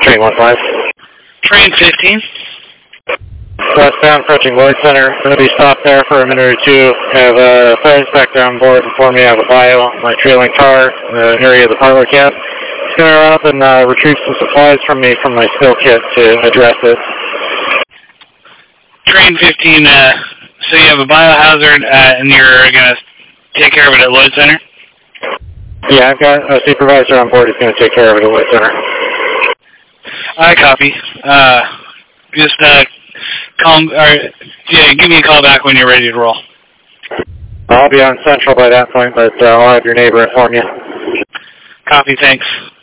Train 15. Train 15. Westbound, approaching Lloyd Center. Going to be stopped there for a minute or two. Have a fire inspector on board. Inform me I have a bio. My trailing car, area of the parlor cab. He's going to run up and retrieve some supplies from me from my spill kit to address it. Train 15, so you have a biohazard, and you're going to take care of it at Lloyd Center? Yeah, I've got a supervisor on board who's going to take care of it at Lloyd Center. I copy. Just give me a call back when you're ready to roll. I'll be on Central by that point, but I'll have your neighbor inform you. Copy, thanks.